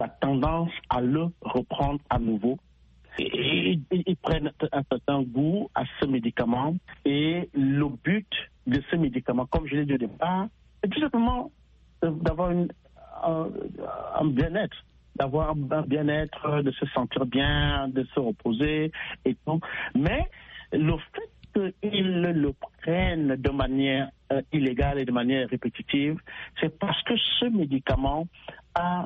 la tendance à le reprendre à nouveau. Et ils prennent un certain goût à ce médicament. Et le but de ce médicament, comme je l'ai dit au départ, c'est tout simplement d'avoir un bien-être. D'avoir un bien-être, de se sentir bien, de se reposer et tout. Mais le fait qu'ils le prennent de manière illégale et de manière répétitive, c'est parce que ce médicament a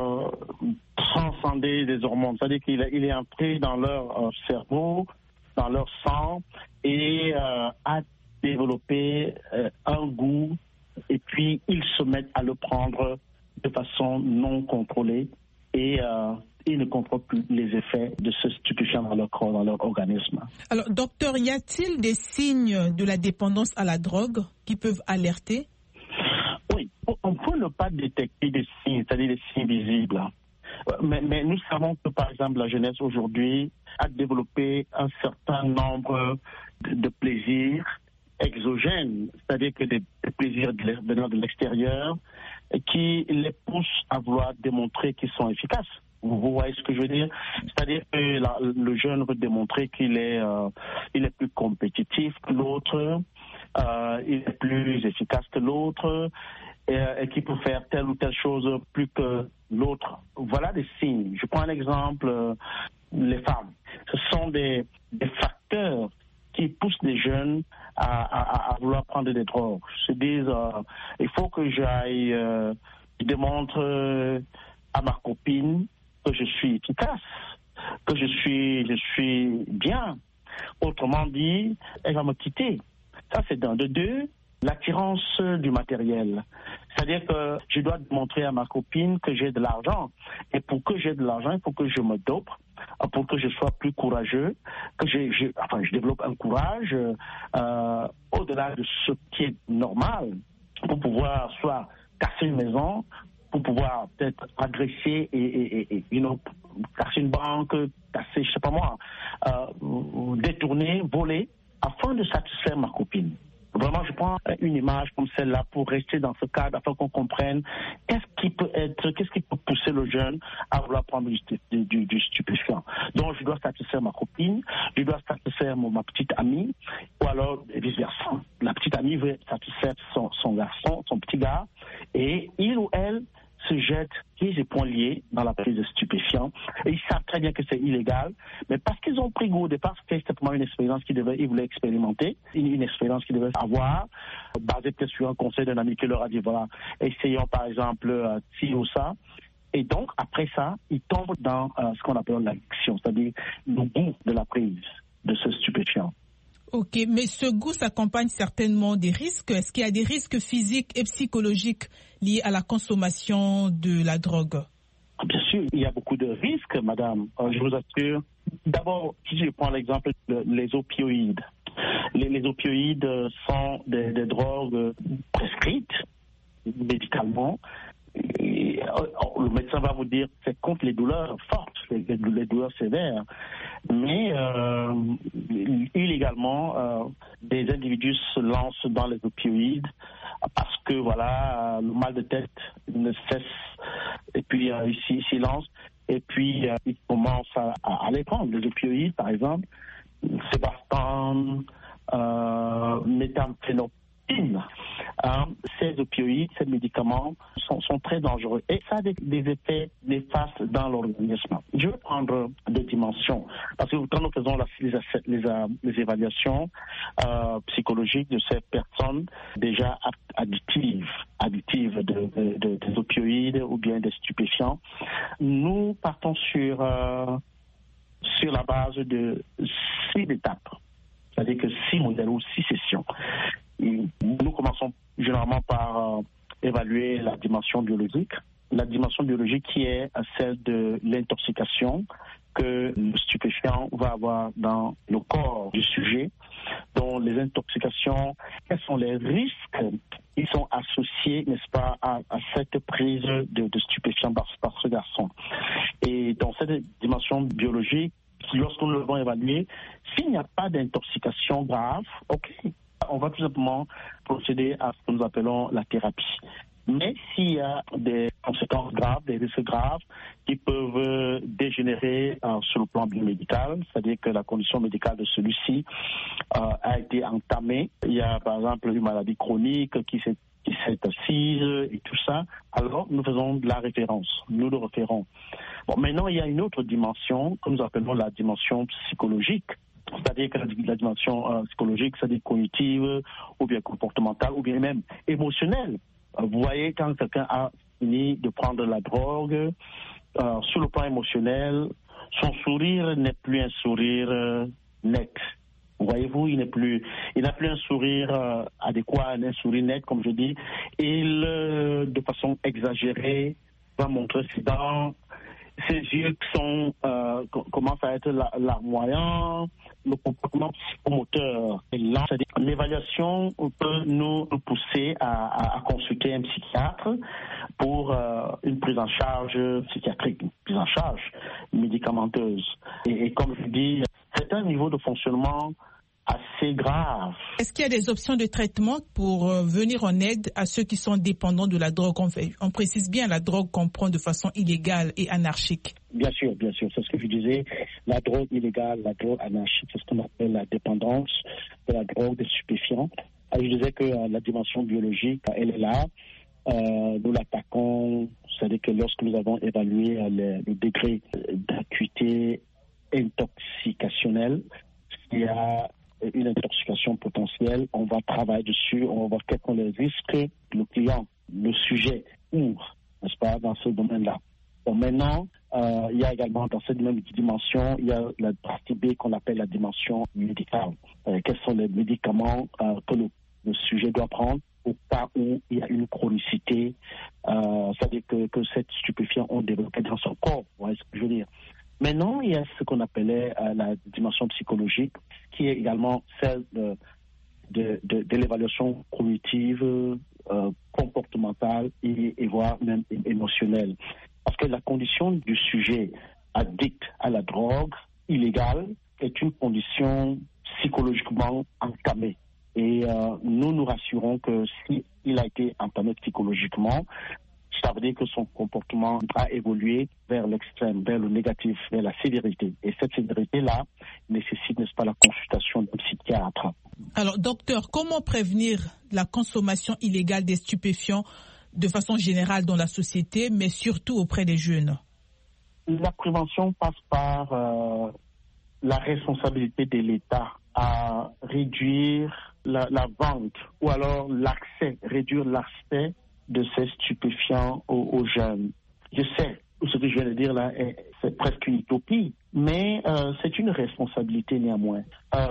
transcendé les hormones. C'est-à-dire qu'il est entré dans leur cerveau, dans leur sang et a développé un goût. Et puis, ils se mettent à le prendre de façon non contrôlée. Et ils ne contrôlent plus les effets de ce stupéfiant dans leur corps, dans leur organisme. Alors, docteur, y a-t-il des signes de la dépendance à la drogue qui peuvent alerter? Oui, on peut ne pas détecter des signes, c'est-à-dire des signes visibles. Mais nous savons que, par exemple, la jeunesse aujourd'hui a développé un certain nombre de plaisirs exogènes, c'est-à-dire que des plaisirs venant de l'extérieur qui les poussent à vouloir démontrer qu'ils sont efficaces. Vous voyez ce que je veux dire? C'est-à-dire que le jeune veut démontrer qu'il est plus compétitif que l'autre, il est plus efficace que l'autre, et qu'il peut faire telle ou telle chose plus que l'autre. Voilà des signes. Je prends un exemple, les femmes. Ce sont des facteurs qui poussent les jeunes à vouloir prendre des drogues. Ils se disent, il faut que j'aille démontrer à ma copine que je suis efficace, que je suis bien. Autrement dit, elle va me quitter. Ça, c'est d'un. De deux, l'attirance du matériel. C'est-à-dire que je dois démontrer à ma copine que j'ai de l'argent. Et pour que j'ai de l'argent, il faut que je me dope, pour que je sois plus courageux, que je développe un courage au-delà de ce qui est normal, pour pouvoir soit casser une maison, pour pouvoir peut-être agresser et casser une banque, casser, je sais pas moi, détourner, voler, afin de satisfaire ma copine. Vraiment, je prends une image comme celle-là pour rester dans ce cadre afin qu'on comprenne qu'est-ce qui peut pousser le jeune à vouloir prendre du stupéfiant. Donc, je dois satisfaire ma copine, je dois satisfaire ma petite amie, ou alors vice-versa. La petite amie veut satisfaire son garçon, son petit gars, et il ou elle se jettent pieds et poings liés dans la prise de stupéfiants. Et ils savent très bien que c'est illégal, mais parce qu'ils ont pris goût au départ, c'était simplement une expérience ils voulaient expérimenter, une expérience qu'ils devaient avoir, basée peut-être sur un conseil d'un ami qui leur a dit, voilà, essayons par exemple ci ou ça. Et donc, après ça, ils tombent dans ce qu'on appelle l'addiction, c'est-à-dire le goût de la prise de ce stupéfiant. Ok, mais ce goût s'accompagne certainement des risques. Est-ce qu'il y a des risques physiques et psychologiques liés à la consommation de la drogue? Bien sûr, il y a beaucoup de risques, madame. Je vous assure. D'abord, si je prends l'exemple des opioïdes. Les opioïdes sont des drogues prescrites médicalement. Et le médecin va vous dire que c'est contre les douleurs fortes, les douleurs sévères. Mais illégalement, des individus se lancent dans les opioïdes parce que voilà, le mal de tête ne cesse. Et puis ils s'y lancent. Et puis ils commencent à les prendre. Les opioïdes, par exemple, Sébastane, méthamphétamine. Ces opioïdes, ces médicaments sont très dangereux et ça a des effets néfastes dans l'organisme. Je vais prendre deux dimensions parce que quand nous faisons les évaluations psychologiques de ces personnes déjà addictives des opioïdes ou bien des stupéfiants, nous partons sur la base de 6 étapes, c'est-à-dire que 6 modèles ou 6 sessions. Nous commençons généralement par évaluer la dimension biologique. La dimension biologique qui est celle de l'intoxication que le stupéfiant va avoir dans le corps du sujet. Donc les intoxications, quels sont les risques qui sont associés, n'est-ce pas, à cette prise de stupéfiants par ce garçon. Et dans cette dimension biologique, lorsque nous l'avons évalué, s'il n'y a pas d'intoxication grave, ok, on va tout simplement procéder à ce que nous appelons la thérapie. Mais s'il y a des conséquences graves, des risques graves qui peuvent dégénérer sur le plan biomédical, c'est-à-dire que la condition médicale de celui-ci a été entamée. Il y a par exemple une maladie chronique qui s'est assise et tout ça, alors nous faisons de la référence, nous le référons. Bon, maintenant, il y a une autre dimension que nous appelons la dimension psychologique, c'est-à-dire que la dimension psychologique, c'est-à-dire cognitive, ou bien comportementale, ou bien même émotionnelle. Vous voyez, quand quelqu'un a fini de prendre la drogue, sur le plan émotionnel, son sourire n'est plus un sourire net. Voyez-vous, il n'a plus un sourire adéquat, un sourire net, comme je dis. Il, de façon exagérée, va montrer ses dents, ses yeux commencent à être larmoyants, le comportement psychomoteur est lent. C'est-à-dire que l'évaluation peut nous pousser à consulter un psychiatre pour une prise en charge psychiatrique, une prise en charge médicamenteuse. Et comme je dis, c'est un niveau de fonctionnement assez grave. Est-ce qu'il y a des options de traitement pour venir en aide à ceux qui sont dépendants de la drogue? On précise bien la drogue qu'on prend de façon illégale et anarchique. Bien sûr, c'est ce que je disais. La drogue illégale, la drogue anarchique, c'est ce qu'on appelle la dépendance de la drogue, des stupéfiants. Je disais que la dimension biologique, elle est là. Nous l'attaquons, c'est-à-dire que lorsque nous avons évalué le degré d'acuité intoxicationnelle, il y a une intoxication potentielle, on va travailler dessus, on va voir quels sont les risques que le client, le sujet ouvre, n'est-ce pas, dans ce domaine-là. Bon, maintenant, il y a également dans cette même dimension, il y a la partie B qu'on appelle la dimension médicale. Quels sont les médicaments que le sujet doit prendre au cas où il y a une chronicité, c'est-à-dire que cette stupéfiant ont développé dans son corps, vous voyez ce que je veux dire. Maintenant, il y a ce qu'on appelait la dimension psychologique, qui est également celle de l'évaluation cognitive, comportementale et voire même émotionnelle. Parce que la condition du sujet addict à la drogue illégale est une condition psychologiquement entamée. Et nous nous rassurons que s'il a été entamé psychologiquement, ça veut dire que son comportement a évolué vers l'extrême, vers le négatif, vers la sévérité. Et cette sévérité-là nécessite, n'est-ce pas, la consultation d'un psychiatre. Alors, docteur, comment prévenir la consommation illégale des stupéfiants de façon générale dans la société, mais surtout auprès des jeunes? La prévention passe par la responsabilité de l'État à réduire la vente ou alors réduire l'accès de ces stupéfiants aux jeunes. Je sais, ce que je viens de dire là, c'est presque une utopie, mais c'est une responsabilité néanmoins.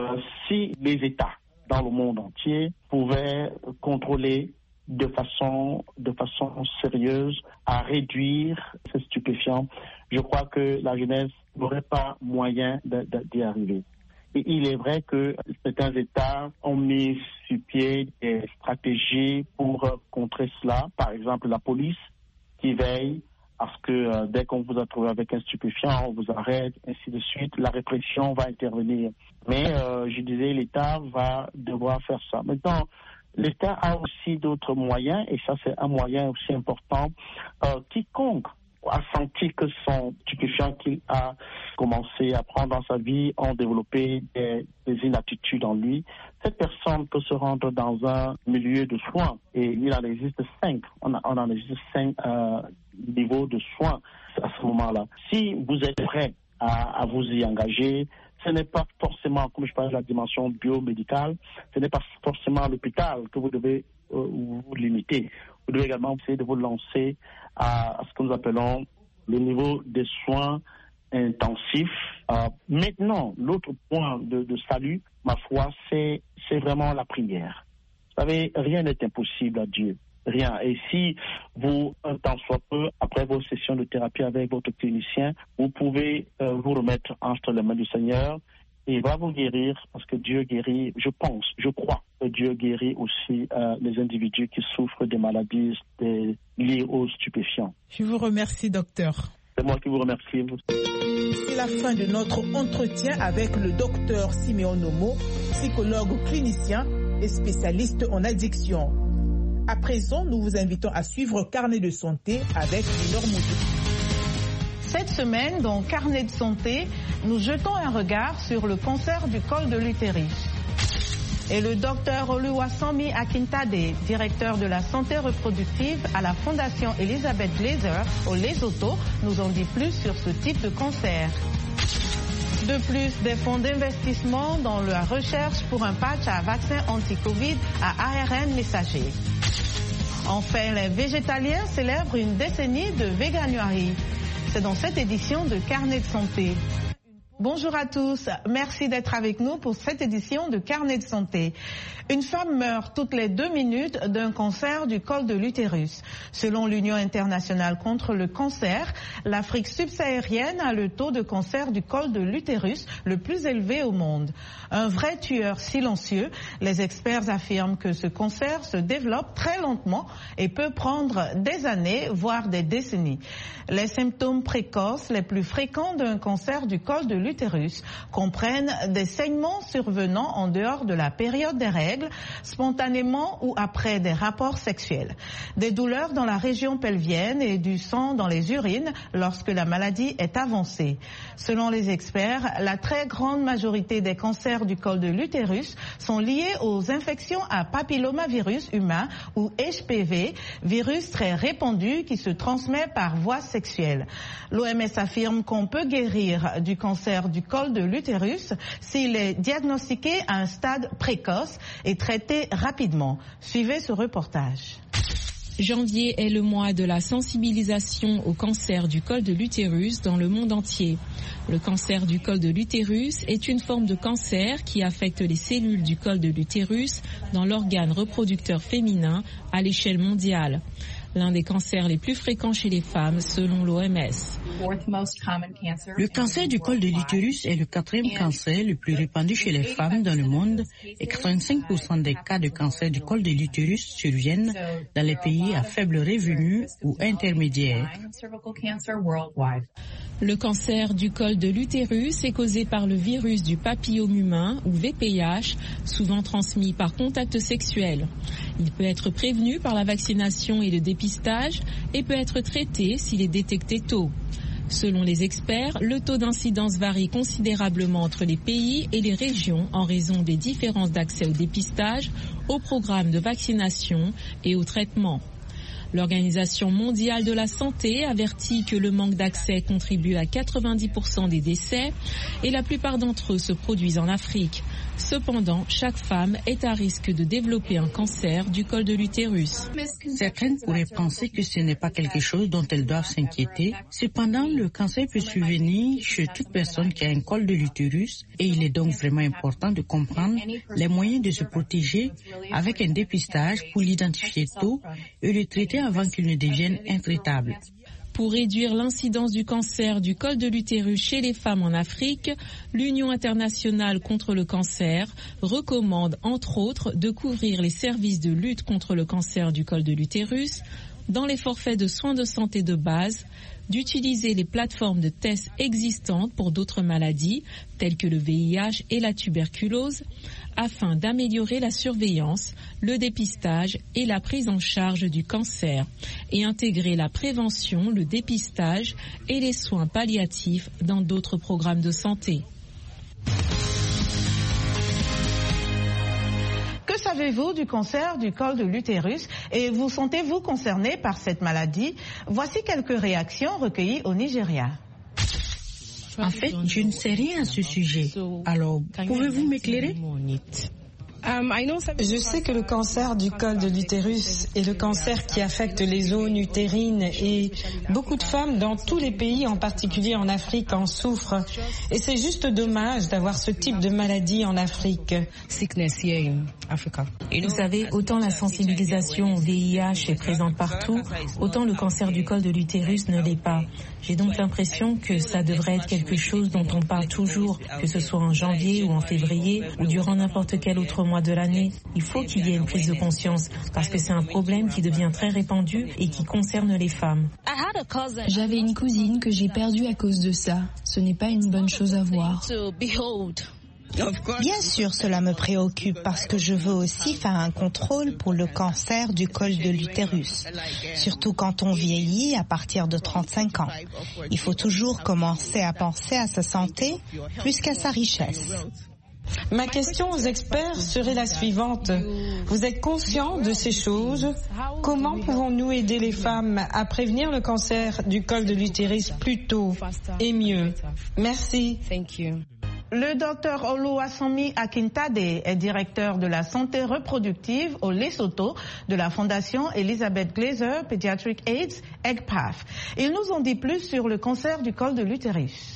Si les États dans le monde entier pouvaient contrôler de façon sérieuse à réduire ces stupéfiants, je crois que la jeunesse n'aurait pas moyen d'y arriver. Et il est vrai que certains États ont mis sur pied des stratégies pour contrer cela. Par exemple, la police qui veille à ce que dès qu'on vous a trouvé avec un stupéfiant, on vous arrête, ainsi de suite. La répression va intervenir. Mais je disais, l'État va devoir faire ça. Maintenant, l'État a aussi d'autres moyens, et ça c'est un moyen aussi important. Quiconque a senti que son stupéfiant qu'il a commencé à prendre dans sa vie ont développé des inaptitudes en lui, cette personne peut se rendre dans un milieu de soins, et il en existe 5. On en existe 5 niveaux de soins à ce moment-là. Si vous êtes prêt à vous y engager, ce n'est pas forcément, comme je parle de la dimension biomédicale, ce n'est pas forcément à l'hôpital que vous devez vous limiter. Vous devez également essayer de vous lancer à ce que nous appelons le niveau des soins intensifs. Maintenant, l'autre point de salut, ma foi, c'est vraiment la prière. Vous savez, rien n'est impossible à Dieu. Rien. Et si vous, un temps soit peu, après vos sessions de thérapie avec votre clinicien, vous pouvez vous remettre entre les mains du Seigneur et il va vous guérir, parce que Dieu guérit, je crois que Dieu guérit aussi les individus qui souffrent des maladies liées aux stupéfiants. Je vous remercie, docteur. C'est moi qui vous remercie. C'est la fin de notre entretien avec le docteur Siméon Nomo, psychologue clinicien et spécialiste en addiction. À présent, nous vous invitons à suivre Carnet de santé avec Laure Moudou. Cette semaine, dans Carnet de santé, nous jetons un regard sur le cancer du col de l'utérus. Et le docteur Oluwasanmi Akintade, directeur de la santé reproductive à la Fondation Elizabeth Glaser au Lesotho, nous en dit plus sur ce type de cancer. De plus, des fonds d'investissement dans la recherche pour un patch à vaccin anti-Covid à ARN messager. Enfin, les végétaliens célèbrent une décennie de véganuary. C'est dans cette édition de Carnet de santé. Bonjour à tous, merci d'être avec nous pour cette édition de Carnet de santé. Une femme meurt toutes les 2 minutes d'un cancer du col de l'utérus. Selon l'Union internationale contre le cancer, l'Afrique subsaharienne a le taux de cancer du col de l'utérus le plus élevé au monde. Un vrai tueur silencieux, les experts affirment que ce cancer se développe très lentement et peut prendre des années, voire des décennies. Les symptômes précoces les plus fréquents d'un cancer du col de l'utérus comprennent des saignements survenant en dehors de la période des règles, spontanément ou après des rapports sexuels, des douleurs dans la région pelvienne et du sang dans les urines lorsque la maladie est avancée. Selon les experts, la très grande majorité des cancers du col de l'utérus sont liés aux infections à papillomavirus humain ou HPV, virus très répandu qui se transmet par voie sexuelle. L'OMS affirme qu'on peut guérir du cancer du col de l'utérus s'il est diagnostiqué à un stade précoce et traité rapidement. Suivez ce reportage. Janvier est le mois de la sensibilisation au cancer du col de l'utérus dans le monde entier. Le cancer du col de l'utérus est une forme de cancer qui affecte les cellules du col de l'utérus dans l'organe reproducteur féminin à l'échelle mondiale. L'un des cancers les plus fréquents chez les femmes selon l'OMS. Le cancer du col de l'utérus est le 4e cancer le plus répandu chez les femmes dans le monde et 85% des cas de cancer du col de l'utérus surviennent dans les pays à faible revenu ou intermédiaire. Le cancer du col de l'utérus est causé par le virus du papillome humain ou VPH, souvent transmis par contact sexuel. Il peut être prévenu par la vaccination et le dépistage et peut être traité s'il est détecté tôt. Selon les experts, le taux d'incidence varie considérablement entre les pays et les régions en raison des différences d'accès au dépistage, au programme de vaccination et au traitement. L'Organisation mondiale de la santé avertit que le manque d'accès contribue à 90% des décès et la plupart d'entre eux se produisent en Afrique. Cependant, chaque femme est à risque de développer un cancer du col de l'utérus. Certaines pourraient penser que ce n'est pas quelque chose dont elles doivent s'inquiéter. Cependant, le cancer peut survenir chez toute personne qui a un col de l'utérus et il est donc vraiment important de comprendre les moyens de se protéger avec un dépistage pour l'identifier tôt et le traiter avant qu'il ne devienne intraitable. Pour réduire l'incidence du cancer du col de l'utérus chez les femmes en Afrique, l'Union internationale contre le cancer recommande entre autres de couvrir les services de lutte contre le cancer du col de l'utérus dans les forfaits de soins de santé de base, d'utiliser les plateformes de tests existantes pour d'autres maladies telles que le VIH et la tuberculose, afin d'améliorer la surveillance, le dépistage et la prise en charge du cancer et intégrer la prévention, le dépistage et les soins palliatifs dans d'autres programmes de santé. Que savez-vous du cancer du col de l'utérus et vous sentez-vous concerné par cette maladie? Voici quelques réactions recueillies au Nigeria. En fait, je ne sais rien à ce sujet. Alors, pouvez-vous m'éclairer? Je sais que le cancer du col de l'utérus est le cancer qui affecte les zones utérines et beaucoup de femmes dans tous les pays, en particulier en Afrique, en souffrent. Et c'est juste dommage d'avoir ce type de maladie en Afrique. Vous savez, autant la sensibilisation au VIH est présente partout, autant le cancer du col de l'utérus ne l'est pas. J'ai donc l'impression que ça devrait être quelque chose dont on parle toujours, que ce soit en janvier ou en février ou durant n'importe quel autre mois de l'année. Il faut qu'il y ait une prise de conscience parce que c'est un problème qui devient très répandu et qui concerne les femmes. J'avais une cousine que j'ai perdue à cause de ça. Ce n'est pas une bonne chose à voir. Bien sûr, cela me préoccupe parce que je veux aussi faire un contrôle pour le cancer du col de l'utérus. Surtout quand on vieillit à partir de 35 ans. Il faut toujours commencer à penser à sa santé plus qu'à sa richesse. Ma question aux experts serait la suivante. Vous êtes conscient de ces choses? Comment pouvons-nous aider les femmes à prévenir le cancer du col de l'utérus plus tôt et mieux? Merci. Le docteur Oluwasanmi Akintade est directeur de la santé reproductive au Lesotho de la fondation Elizabeth Glaser Pediatric AIDS EGPAF. Il nous en dit plus sur le cancer du col de l'utérus.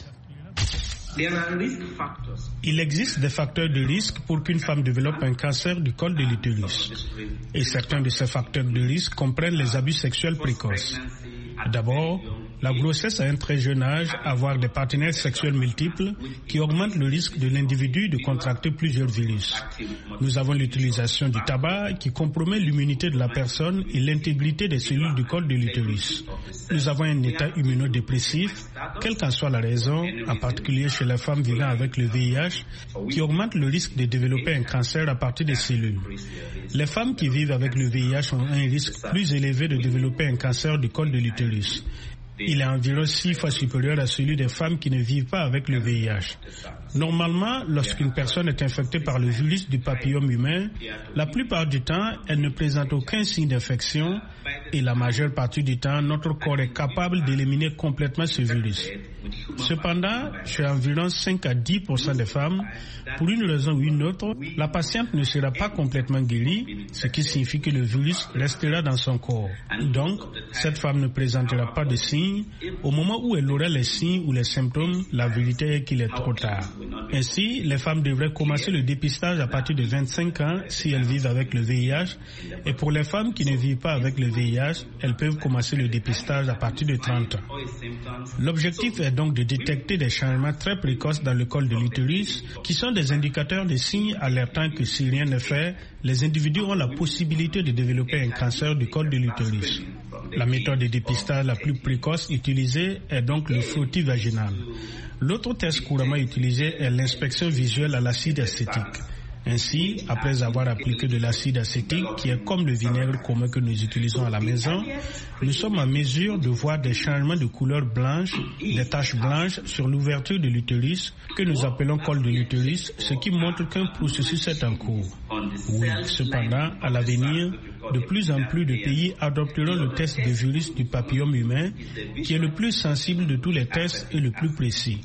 Il existe des facteurs de risque pour qu'une femme développe un cancer du col de l'utérus. Et certains de ces facteurs de risque comprennent les abus sexuels précoces. D'abord, la grossesse à un très jeune âge, avoir des partenaires sexuels multiples qui augmentent le risque de l'individu de contracter plusieurs virus. Nous avons l'utilisation du tabac qui compromet l'immunité de la personne et l'intégrité des cellules du col de l'utérus. Nous avons un état immunodépressif, quelle qu'en soit la raison, en particulier chez les femmes vivant avec le VIH, qui augmente le risque de développer un cancer à partir des cellules. Les femmes qui vivent avec le VIH ont un risque plus élevé de développer un cancer du col de l'utérus. Il est environ 6 fois supérieur à celui des femmes qui ne vivent pas avec le VIH. Normalement, lorsqu'une personne est infectée par le virus du papillome humain, la plupart du temps, elle ne présente aucun signe d'infection et la majeure partie du temps, notre corps est capable d'éliminer complètement ce virus. Cependant, chez environ 5 à 10% des femmes, pour une raison ou une autre, la patiente ne sera pas complètement guérie, ce qui signifie que le virus restera dans son corps. Donc, cette femme ne présentera pas de signes. Au moment où elle aura les signes ou les symptômes, la vérité est qu'il est trop tard. Ainsi, les femmes devraient commencer le dépistage à partir de 25 ans si elles vivent avec le VIH. Et pour les femmes qui ne vivent pas avec le VIH, elles peuvent commencer le dépistage à partir de 30 ans. L'objectif est donc de détecter des changements très précoces dans le col de l'utérus qui sont des indicateurs de signes alertant que si rien n'est fait, les individus ont la possibilité de développer un cancer du col de l'utérus. La méthode de dépistage la plus précoce utilisée est donc le frottis vaginal. L'autre test couramment utilisé est l'inspection visuelle à l'acide acétique. Ainsi, après avoir appliqué de l'acide acétique, qui est comme le vinaigre commun que nous utilisons à la maison, nous sommes en mesure de voir des changements de couleur blanche, des taches blanches sur l'ouverture de l'utérus, que nous appelons col de l'utérus, ce qui montre qu'un processus est en cours. Oui, cependant, à l'avenir, de plus en plus de pays adopteront le test de virus du papillome humain, qui est le plus sensible de tous les tests et le plus précis.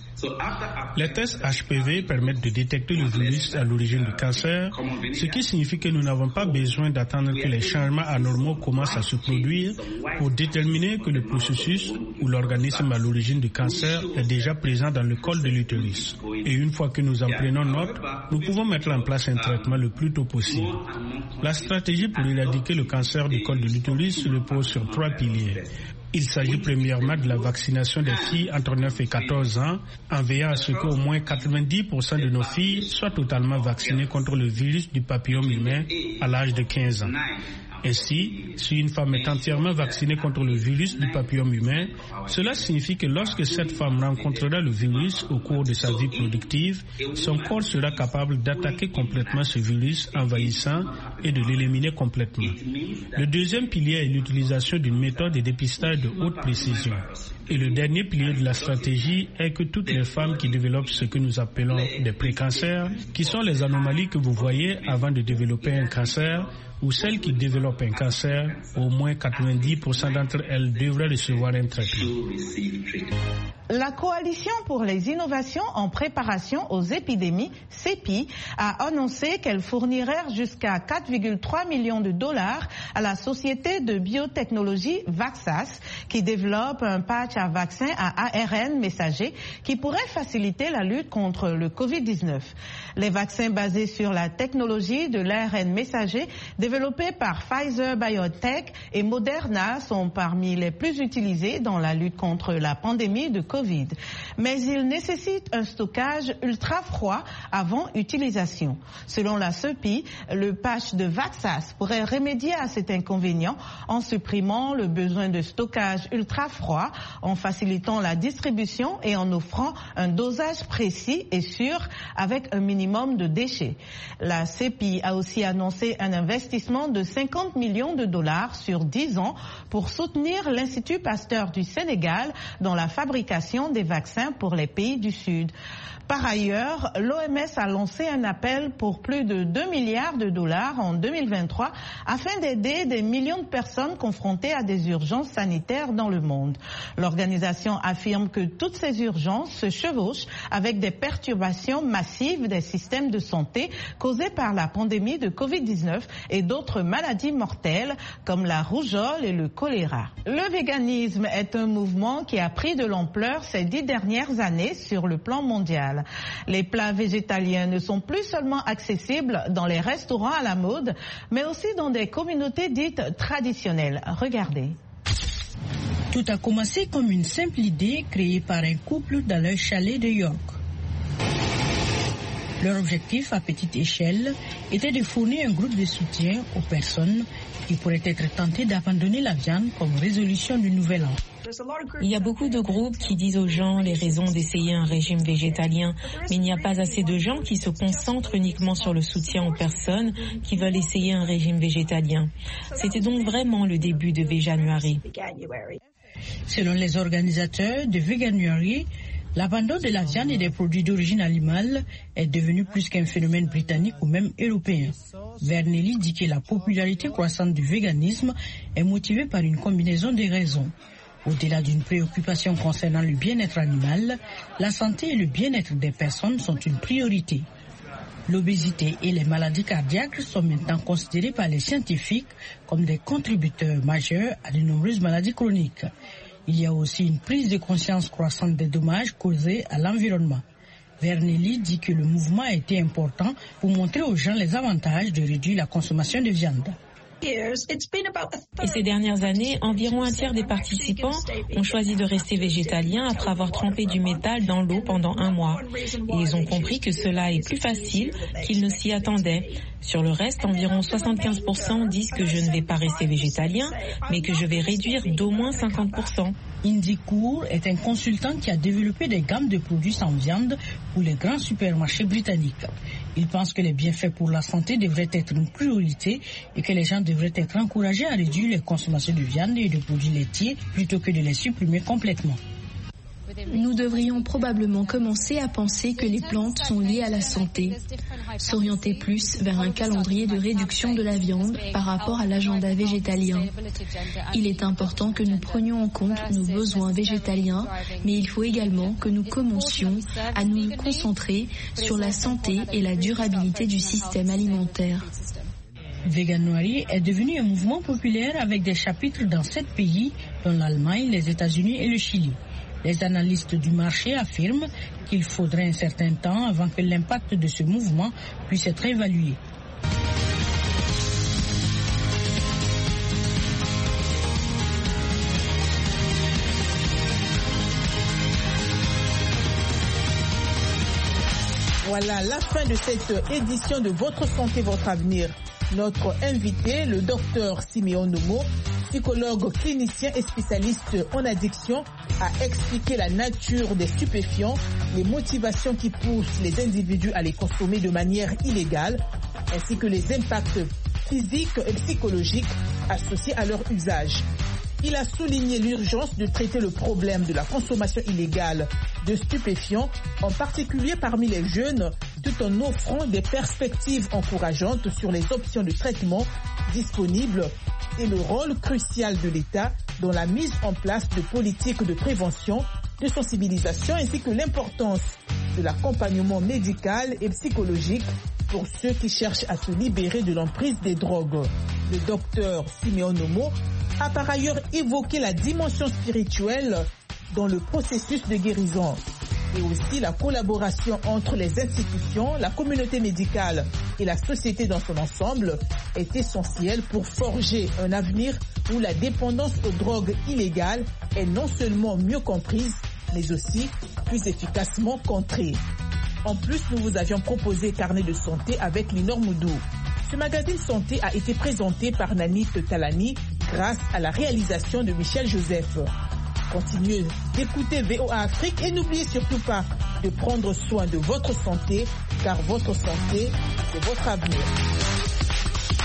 Les tests HPV permettent de détecter le virus à l'origine du cancer, ce qui signifie que nous n'avons pas besoin d'attendre que les changements anormaux commencent à se produire pour déterminer que le processus ou l'organisme à l'origine du cancer est déjà présent dans le col de l'utérus. Et une fois que nous en prenons note, nous pouvons mettre en place un traitement le plus tôt possible. La stratégie pour éradiquer le cancer du col de l'utérus repose sur 3 piliers. Il s'agit premièrement de la vaccination des filles entre 9 et 14 ans, en veillant à ce qu'au moins 90% de nos filles soient totalement vaccinées contre le virus du papillome humain à l'âge de 15 ans. Ainsi, si une femme est entièrement vaccinée contre le virus du papillome humain, cela signifie que lorsque cette femme rencontrera le virus au cours de sa vie productive, son corps sera capable d'attaquer complètement ce virus envahissant et de l'éliminer complètement. Le deuxième pilier est l'utilisation d'une méthode de dépistage de haute précision. Et le dernier pilier de la stratégie est que toutes les femmes qui développent ce que nous appelons des précancers, qui sont les anomalies que vous voyez avant de développer un cancer, ou celles qui développent un cancer, au moins 90% d'entre elles devraient recevoir un traitement. La Coalition pour les innovations en préparation aux épidémies, CEPI, a annoncé qu'elle fournirait jusqu'à 4,3 millions de dollars à la société de biotechnologie Vaxas, qui développe un patch à vaccin à ARN messager qui pourrait faciliter la lutte contre le Covid-19. Les vaccins basés sur la technologie de l'ARN messager développés par Pfizer BioNTech et Moderna sont parmi les plus utilisés dans la lutte contre la pandémie de Covid-19. Covid. Mais il nécessite un stockage ultra froid avant utilisation. Selon la CEPI, le patch de Vaxas pourrait remédier à cet inconvénient en supprimant le besoin de stockage ultra froid, en facilitant la distribution et en offrant un dosage précis et sûr avec un minimum de déchets. La CEPI a aussi annoncé un investissement de 50 millions de dollars sur 10 ans pour soutenir l'Institut Pasteur du Sénégal dans la fabrication des vaccins pour les pays du Sud. Par ailleurs, l'OMS a lancé un appel pour plus de 2 milliards de dollars en 2023 afin d'aider des millions de personnes confrontées à des urgences sanitaires dans le monde. L'organisation affirme que toutes ces urgences se chevauchent avec des perturbations massives des systèmes de santé causées par la pandémie de Covid-19 et d'autres maladies mortelles comme la rougeole et le choléra. Le véganisme est un mouvement qui a pris de l'ampleur ces 10 dernières années sur le plan mondial. Les plats végétaliens ne sont plus seulement accessibles dans les restaurants à la mode, mais aussi dans des communautés dites traditionnelles. Regardez. Tout a commencé comme une simple idée créée par un couple dans leur chalet de York. Leur objectif à petite échelle était de fournir un groupe de soutien aux personnes qui pourraient être tentées d'abandonner la viande comme résolution du nouvel an. Il y a beaucoup de groupes qui disent aux gens les raisons d'essayer un régime végétalien, mais il n'y a pas assez de gens qui se concentrent uniquement sur le soutien aux personnes qui veulent essayer un régime végétalien. C'était donc vraiment le début de Veganuary. Selon les organisateurs de Veganuary, l'abandon de la viande et des produits d'origine animale est devenu plus qu'un phénomène britannique ou même européen. Vernelli dit que la popularité croissante du véganisme est motivée par une combinaison de raisons. Au-delà d'une préoccupation concernant le bien-être animal, la santé et le bien-être des personnes sont une priorité. L'obésité et les maladies cardiaques sont maintenant considérées par les scientifiques comme des contributeurs majeurs à de nombreuses maladies chroniques. Il y a aussi une prise de conscience croissante des dommages causés à l'environnement. Vernelli dit que le mouvement a été important pour montrer aux gens les avantages de réduire la consommation de viande. Et ces dernières années, environ un tiers des participants ont choisi de rester végétaliens après avoir trempé du métal dans l'eau pendant 1 mois. Et ils ont compris que cela est plus facile qu'ils ne s'y attendaient. Sur le reste, environ 75% disent que je ne vais pas rester végétalien, mais que je vais réduire d'au moins 50%. Indy Cour est un consultant qui a développé des gammes de produits sans viande pour les grands supermarchés britanniques. Il pense que les bienfaits pour la santé devraient être une priorité et que les gens devraient être encouragés à réduire les consommations de viande et de produits laitiers plutôt que de les supprimer complètement. Nous devrions probablement commencer à penser que les plantes sont liées à la santé, s'orienter plus vers un calendrier de réduction de la viande par rapport à l'agenda végétalien. Il est important que nous prenions en compte nos besoins végétaliens, mais il faut également que nous commencions à nous concentrer sur la santé et la durabilité du système alimentaire. Veganuary est devenu un mouvement populaire avec des chapitres dans 7 pays, dont l'Allemagne, les États-Unis et le Chili. Les analystes du marché affirment qu'il faudrait un certain temps avant que l'impact de ce mouvement puisse être évalué. Voilà la fin de cette édition de Votre Santé, Votre Avenir. Notre invité, le docteur Siméon Nomo, psychologue clinicien et spécialiste en addiction, a expliqué la nature des stupéfiants, les motivations qui poussent les individus à les consommer de manière illégale, ainsi que les impacts physiques et psychologiques associés à leur usage. Il a souligné l'urgence de traiter le problème de la consommation illégale de stupéfiants, en particulier parmi les jeunes, tout en offrant des perspectives encourageantes sur les options de traitement disponibles et le rôle crucial de l'État dans la mise en place de politiques de prévention, de sensibilisation ainsi que l'importance de l'accompagnement médical et psychologique pour ceux qui cherchent à se libérer de l'emprise des drogues. Le docteur Siméon Nomo a par ailleurs évoqué la dimension spirituelle dans le processus de guérison et aussi la collaboration entre les institutions, la communauté médicale et la société dans son ensemble est essentielle pour forger un avenir où la dépendance aux drogues illégales est non seulement mieux comprise, mais aussi plus efficacement contrées. En plus, nous vous avions proposé Carnet de santé avec Linor Moudou. Ce magazine santé a été présenté par Nanit Talani grâce à la réalisation de Michel Joseph. Continuez d'écouter VOA Afrique et n'oubliez surtout pas de prendre soin de votre santé, car votre santé, c'est votre avenir.